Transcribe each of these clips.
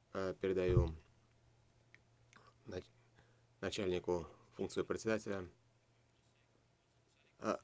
передаю начальнику функцию председателя. А,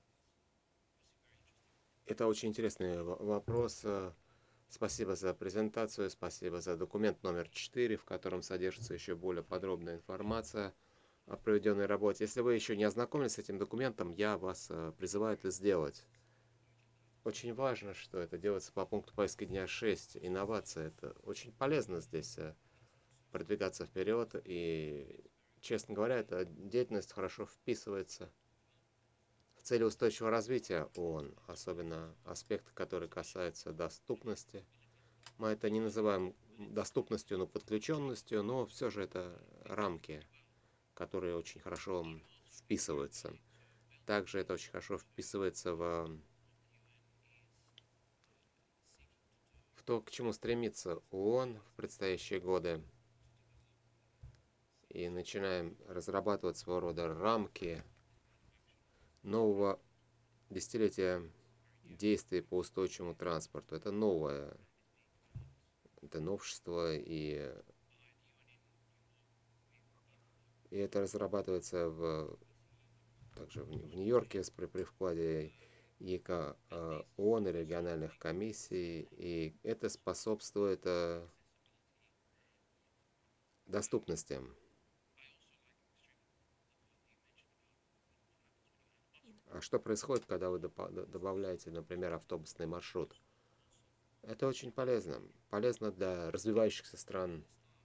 Это очень интересный вопрос. Спасибо за презентацию, спасибо за документ номер 4, в котором содержится еще более подробная информация о проведенной работе. Если вы еще не ознакомились с этим документом, я вас призываю это сделать. Очень важно, что это делается по пункту повестки дня 6. Инновация. Это очень полезно здесь продвигаться вперед. И, честно говоря, эта деятельность хорошо вписывается в цели устойчивого развития ООН, особенно аспекты, которые касаются доступности. Мы это не называем доступностью, но подключенностью, но все же это рамки, которые очень хорошо вписываются. Также это очень хорошо вписывается в то, к чему стремится ООН в предстоящие годы. И начинаем разрабатывать своего рода рамки нового десятилетия действий по устойчивому транспорту. Это новое, это новшество, и это разрабатывается также в Нью-Йорке при вкладе ЕК ООН и региональных комиссий, и это способствует доступности. А что происходит, когда вы добавляете, например, автобусный маршрут? Это очень полезно. Полезно для развивающихся стран,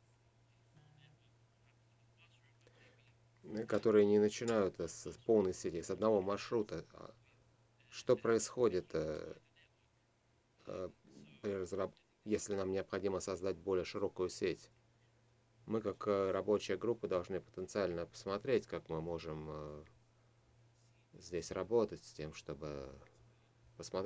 которые не начинают с полной сети, с одного маршрута. Что происходит, если нам необходимо создать более широкую сеть? Мы, как рабочая группа, должны потенциально посмотреть, как мы можем здесь работать с тем, чтобы посмотреть,